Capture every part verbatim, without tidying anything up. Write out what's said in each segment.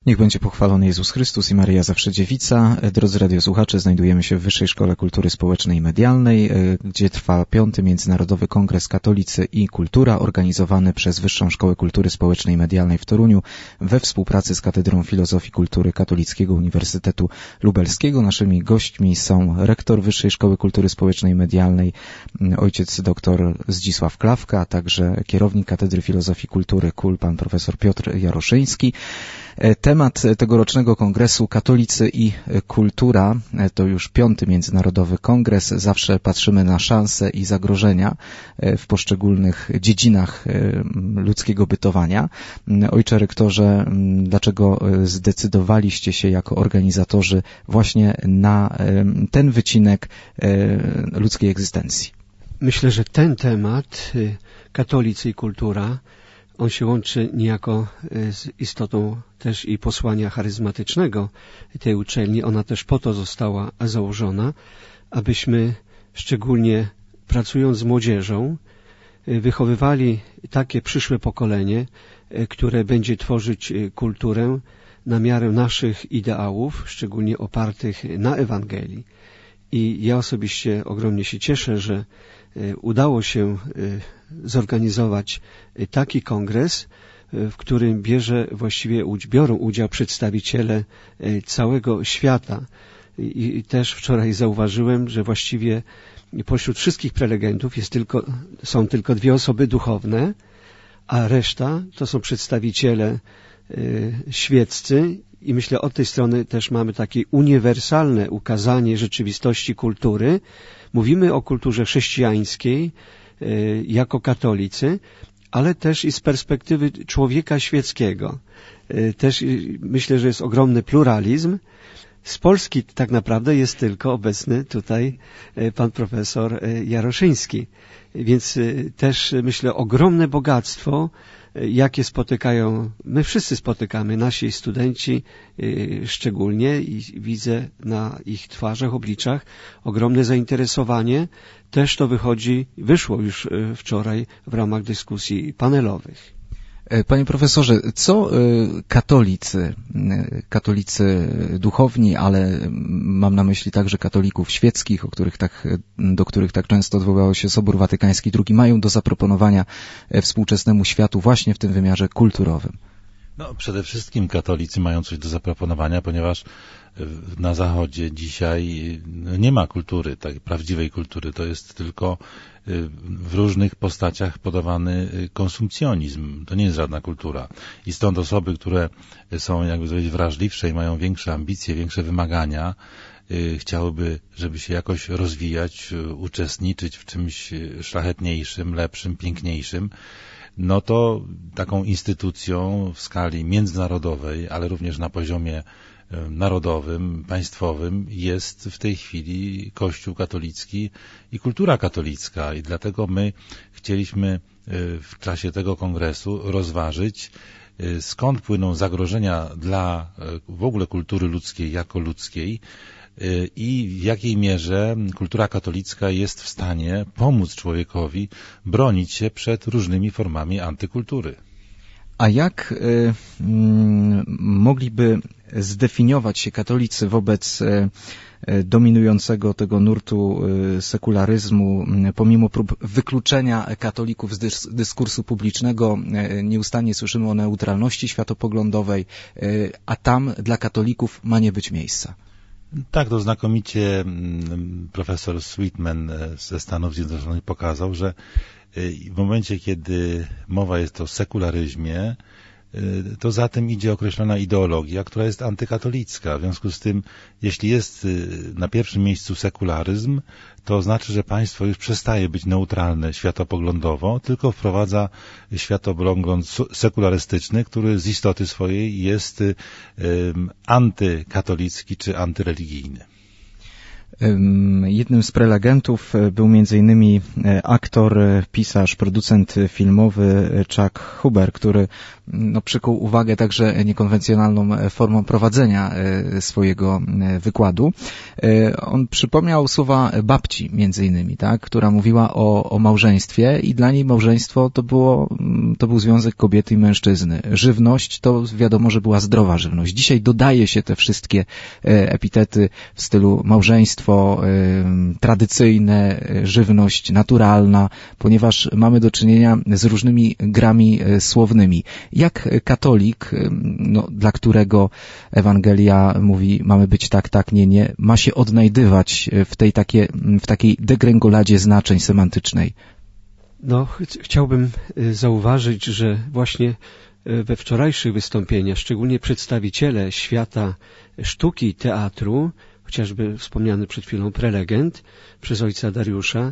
Niech będzie pochwalony Jezus Chrystus i Maryja Zawsze Dziewica. Drodzy radiosłuchacze, znajdujemy się w Wyższej Szkole Kultury Społecznej i Medialnej, gdzie trwa piąty Międzynarodowy Kongres Katolicy i Kultura, organizowany przez Wyższą Szkołę Kultury Społecznej i Medialnej w Toruniu we współpracy z Katedrą Filozofii Kultury Katolickiego Uniwersytetu Lubelskiego. Naszymi gośćmi są rektor Wyższej Szkoły Kultury Społecznej i Medialnej, ojciec dr Zdzisław Klawka, a także kierownik Katedry Filozofii Kultury K U L, pan profesor Piotr Jaroszyński. Temat tegorocznego kongresu Katolicy i Kultura to już piąty Międzynarodowy Kongres. Zawsze patrzymy na szanse i zagrożenia w poszczególnych dziedzinach ludzkiego bytowania. Ojcze rektorze, dlaczego zdecydowaliście się jako organizatorzy właśnie na ten wycinek ludzkiej egzystencji? Myślę, że ten temat, katolicy i kultura, on się łączy niejako z istotą też i posłania charyzmatycznego tej uczelni. Ona też po to została założona, abyśmy szczególnie pracując z młodzieżą wychowywali takie przyszłe pokolenie, które będzie tworzyć kulturę na miarę naszych ideałów, szczególnie opartych na Ewangelii. I ja osobiście ogromnie się cieszę, że udało się zorganizować taki kongres, w którym bierze właściwie biorą udział przedstawiciele całego świata. I też wczoraj zauważyłem, że właściwie pośród wszystkich prelegentów jest tylko, są tylko dwie osoby duchowne, a reszta to są przedstawiciele świeccy. I myślę, od tej strony też mamy takie uniwersalne ukazanie rzeczywistości kultury. Mówimy o kulturze chrześcijańskiej jako katolicy, ale też i z perspektywy człowieka świeckiego. Też myślę, że jest ogromny pluralizm. Z Polski tak naprawdę jest tylko obecny tutaj pan profesor Jaroszyński. Więc też myślę, ogromne bogactwo, jakie spotykają, my wszyscy spotykamy, nasi studenci szczególnie, i widzę na ich twarzach, obliczach ogromne zainteresowanie. Też to wychodzi, wyszło już wczoraj w ramach dyskusji panelowych. Panie profesorze, co katolicy, katolicy duchowni, ale mam na myśli także katolików świeckich, o których tak, do których tak często odwoływał się Sobór Watykański drugi, mają do zaproponowania współczesnemu światu właśnie w tym wymiarze kulturowym? No, przede wszystkim katolicy mają coś do zaproponowania, ponieważ na Zachodzie dzisiaj nie ma kultury, tak prawdziwej kultury. To jest tylko w różnych postaciach podawany konsumpcjonizm. To nie jest żadna kultura. I stąd osoby, które są, jakby powiedzieć, wrażliwsze i mają większe ambicje, większe wymagania, chciałyby, żeby się jakoś rozwijać, uczestniczyć w czymś szlachetniejszym, lepszym, piękniejszym, no to taką instytucją w skali międzynarodowej, ale również na poziomie narodowym, państwowym jest w tej chwili Kościół katolicki i kultura katolicka. I dlatego my chcieliśmy w czasie tego kongresu rozważyć, skąd płyną zagrożenia dla w ogóle kultury ludzkiej jako ludzkiej i w jakiej mierze kultura katolicka jest w stanie pomóc człowiekowi bronić się przed różnymi formami antykultury. A jak y, y, mogliby zdefiniować się katolicy wobec y, dominującego tego nurtu y, sekularyzmu, y, pomimo prób wykluczenia katolików z dys dyskursu publicznego? Y, nieustannie słyszymy o neutralności światopoglądowej, y, a tam dla katolików ma nie być miejsca. Tak, to znakomicie profesor Sweetman ze Stanów Zjednoczonych pokazał, że w momencie, kiedy mowa jest o sekularyzmie, to za tym idzie określona ideologia, która jest antykatolicka. W związku z tym, jeśli jest na pierwszym miejscu sekularyzm, to znaczy, że państwo już przestaje być neutralne światopoglądowo, tylko wprowadza światopogląd sekularystyczny, który z istoty swojej jest antykatolicki czy antyreligijny. Jednym z prelegentów był między innymi aktor, pisarz, producent filmowy Chuck Huber, który no, przykuł uwagę także niekonwencjonalną formą prowadzenia swojego wykładu. On przypomniał słowa babci między innymi, tak, która mówiła o, o małżeństwie i dla niej małżeństwo to było, to był związek kobiety i mężczyzny. Żywność to wiadomo, że była zdrowa żywność. Dzisiaj dodaje się te wszystkie epitety w stylu małżeństwo, tradycyjne, żywność naturalna, ponieważ mamy do czynienia z różnymi grami słownymi. Jak katolik, no, dla którego Ewangelia mówi, mamy być tak, tak, nie, nie, ma się odnajdywać w tej takie, w takiej degrengoladzie znaczeń semantycznej? No, ch- chciałbym zauważyć, że właśnie we wczorajszych wystąpieniach, szczególnie przedstawiciele świata sztuki, teatru, chociażby wspomniany przed chwilą prelegent przez ojca Dariusza,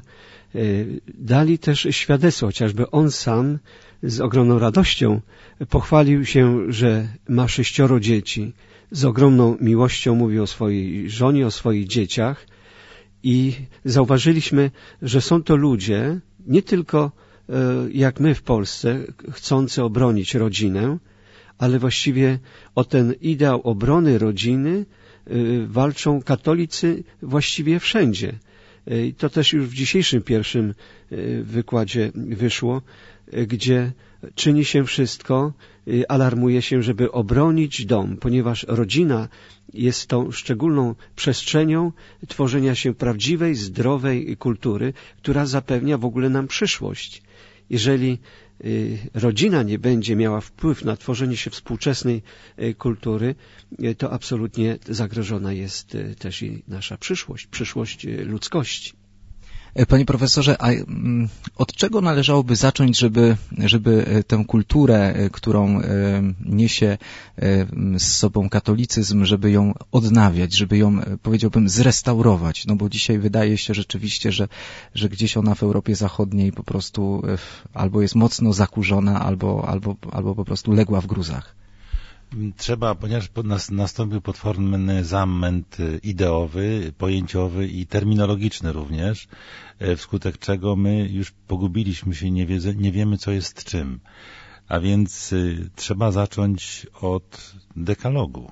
dali też świadectwo, chociażby on sam z ogromną radością pochwalił się, że ma sześcioro dzieci. Z ogromną miłością mówił o swojej żonie, o swoich dzieciach i zauważyliśmy, że są to ludzie, nie tylko jak my w Polsce, chcący obronić rodzinę, ale właściwie o ten ideał obrony rodziny walczą katolicy właściwie wszędzie. I to też już w dzisiejszym pierwszym wykładzie wyszło, gdzie czyni się wszystko, alarmuje się, żeby obronić dom, ponieważ rodzina jest tą szczególną przestrzenią tworzenia się prawdziwej, zdrowej kultury, która zapewnia w ogóle nam przyszłość. Jeżeli rodzina nie będzie miała wpływ na tworzenie się współczesnej kultury, to absolutnie zagrożona jest też i nasza przyszłość, przyszłość ludzkości. Panie profesorze, a od czego należałoby zacząć, żeby, żeby tę kulturę, którą niesie z sobą katolicyzm, żeby ją odnawiać, żeby ją, powiedziałbym, zrestaurować? No bo dzisiaj wydaje się rzeczywiście, że, że gdzieś ona w Europie Zachodniej po prostu albo jest mocno zakurzona, albo, albo, albo po prostu legła w gruzach. Trzeba, ponieważ nastąpił potworny zamęt ideowy, pojęciowy i terminologiczny również, wskutek czego my już pogubiliśmy się, nie, wie, nie wiemy, co jest czym. A więc trzeba zacząć od dekalogu.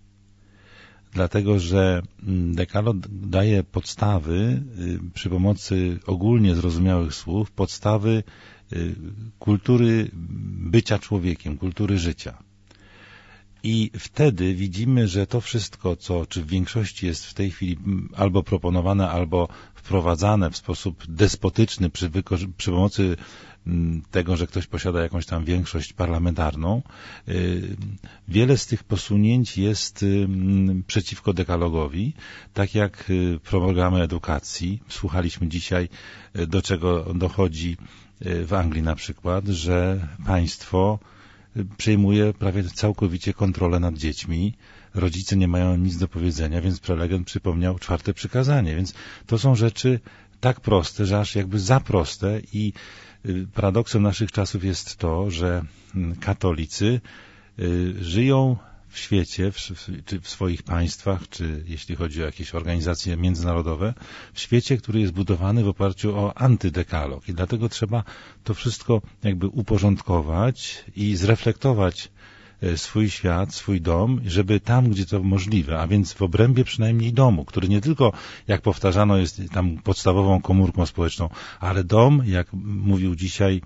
Dlatego, że dekalog daje podstawy przy pomocy ogólnie zrozumiałych słów, podstawy kultury bycia człowiekiem, kultury życia. I wtedy widzimy, że to wszystko, co czy w większości jest w tej chwili albo proponowane, albo wprowadzane w sposób despotyczny przy, wyko- przy pomocy tego, że ktoś posiada jakąś tam większość parlamentarną, wiele z tych posunięć jest przeciwko dekalogowi, tak jak programy edukacji. Słuchaliśmy dzisiaj, do czego dochodzi w Anglii na przykład, że państwo przejmuje prawie całkowicie kontrolę nad dziećmi. Rodzice nie mają nic do powiedzenia, więc prelegent przypomniał czwarte przykazanie. Więc to są rzeczy tak proste, że aż jakby za proste i paradoksem naszych czasów jest to, że katolicy żyją w świecie, w, czy w swoich państwach, czy jeśli chodzi o jakieś organizacje międzynarodowe, w świecie, który jest budowany w oparciu o antydekalog. I dlatego trzeba to wszystko jakby uporządkować i zreflektować swój świat, swój dom, żeby tam, gdzie to możliwe, a więc w obrębie przynajmniej domu, który nie tylko, jak powtarzano, jest tam podstawową komórką społeczną, ale dom, jak mówił dzisiaj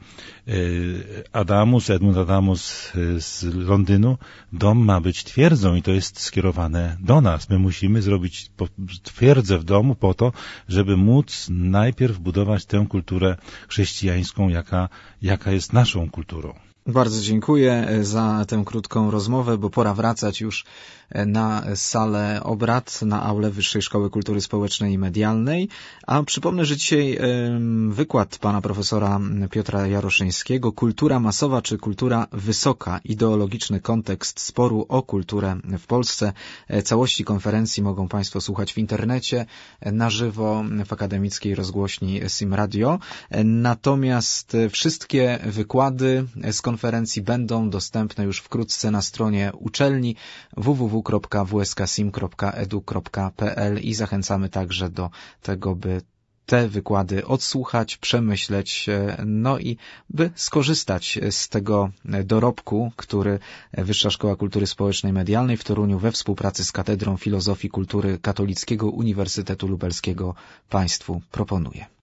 Adamus, Edmund Adamus z Londynu, dom ma być twierdzą i to jest skierowane do nas. My musimy zrobić twierdzę w domu po to, żeby móc najpierw budować tę kulturę chrześcijańską, jaka, jaka jest naszą kulturą. Bardzo dziękuję za tę krótką rozmowę, bo pora wracać już na salę obrad, na aulę Wyższej Szkoły Kultury Społecznej i Medialnej. A przypomnę, że dzisiaj wykład pana profesora Piotra Jaroszyńskiego, Kultura masowa czy kultura wysoka? Ideologiczny kontekst sporu o kulturę w Polsce. Całości konferencji mogą państwo słuchać w internecie, na żywo w akademickiej rozgłośni S I M Radio. Natomiast wszystkie wykłady z konferencji konferencji będą dostępne już wkrótce na stronie uczelni w w w kropka w s k sim kropka e d u kropka p l i zachęcamy także do tego, by te wykłady odsłuchać, przemyśleć, no i by skorzystać z tego dorobku, który Wyższa Szkoła Kultury Społecznej i Medialnej w Toruniu we współpracy z Katedrą Filozofii Kultury Katolickiego Uniwersytetu Lubelskiego Państwu proponuje.